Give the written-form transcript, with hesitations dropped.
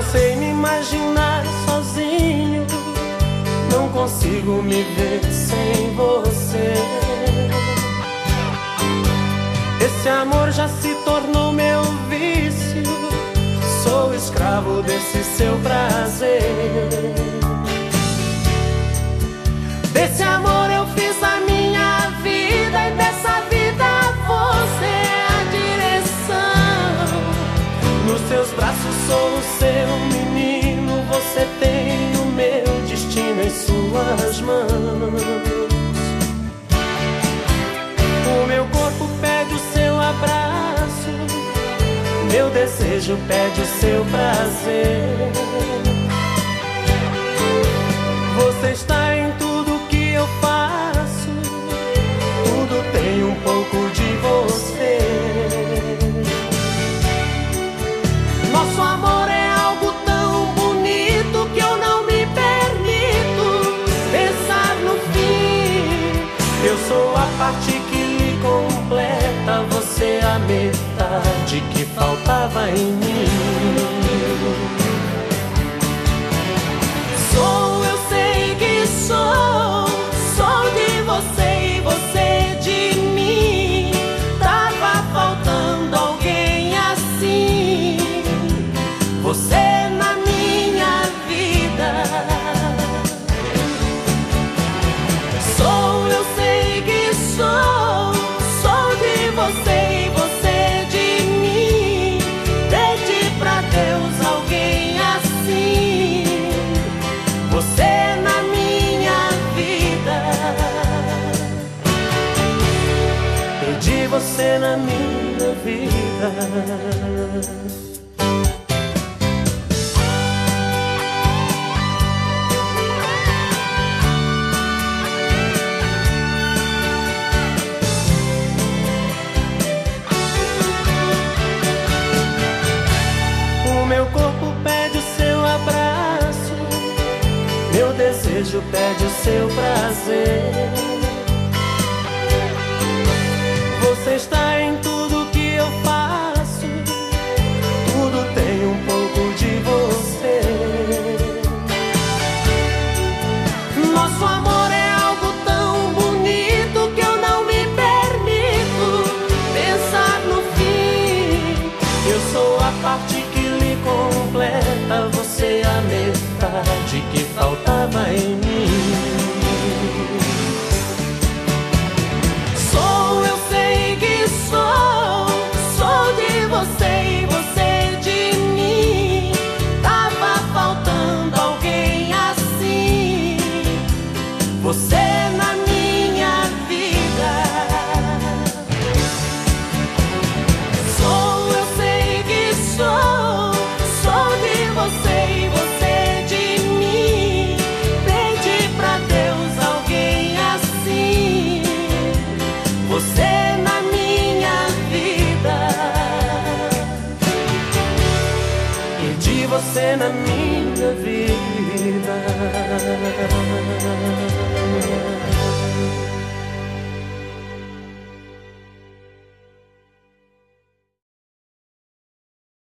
sei me imaginar sozinho, não consigo me ver sem você. Esse amor já se tornou meu vício, sou escravo desse seu prazer. Desse amor eu fiz a minha vida e dessa vida você é a direção. Nos seus braços sou o seu menino, você tem o meu destino em suas mãos. O meu corpo pede o seu abraço, meu desejo pede o seu prazer. Você está em tudo que eu faço, tudo tem um pouco de você. Nosso amor é algo tão bonito que eu não me permito pensar no fim. Eu sou a parte que lhe completa, você a metade que faltava em mim. Sou de você e você de mim. Tava faltando alguém assim, você na minha vida. Eu sei que sou de você e você de mim. Pedi pra Deus alguém assim, você na minha vida. Pedi você na minha vida. Meu corpo pede o seu abraço, meu desejo pede o seu prazer. Você está em tudo que eu faço, tudo tem um pouco de você. Nosso amor é algo tão bonito que eu não me permito pensar no fim. Eu sou a parte que lhe completa, você a metade que faltava em mim. Eu sei que sou de você e você de mim. Tava faltando alguém assim, você na minha vida. Eu sei que sou de você e você de mim. Pedi pra Deus alguém assim, você na minha vida. Pedi você na minha vida.